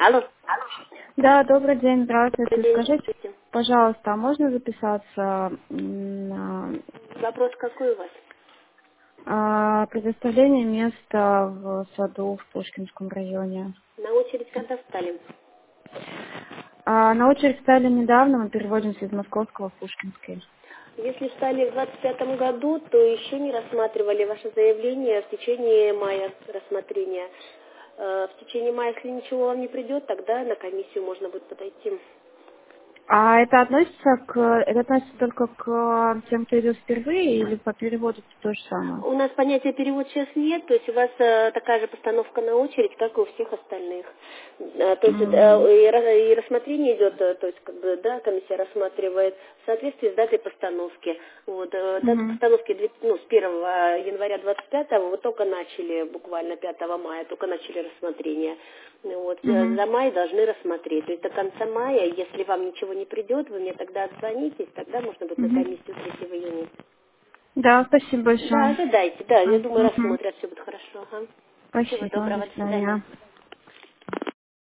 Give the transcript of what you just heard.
Алло. Да, добрый день, здравствуйте. Добрый день. Скажите, Здравствуйте. пожалуйста, а можно записаться на Вопрос какой у вас? предоставление места в саду в Пушкинском районе? На очередь когда встали? На очередь стали недавно, мы переводимся из Московского в Пушкинский. Если встали в 25 году, то еще не рассматривали ваше заявление в течение мая рассмотрения. В течение мая, если ничего вам не придет, тогда на комиссию можно будет подойти. Это относится только к тем, кто идет впервые, или по переводу это то же самое? У нас понятия перевод сейчас нет, то есть у вас такая же постановка на очередь, как и у всех остальных. То есть Мгм. и рассмотрение идет, то есть как бы, да, комиссия рассматривает в соответствии с датой постановки. Вот, дата Мгм. постановки с 1 января 25-го вы только начали, буквально 5 мая, только начали рассмотрение. Вот, Мгм. за май должны рассмотреть. То есть до конца мая, если вам ничего не придет, вы мне тогда отзвонитесь, тогда можно будет на Мгм. комиссию 3 июня. Да, спасибо Да, большое. ожидайте, да, я думаю, Мгм. рассмотрят, все будет хорошо. Ага. Всего Спасибо, до доброго, до свидания. свидания.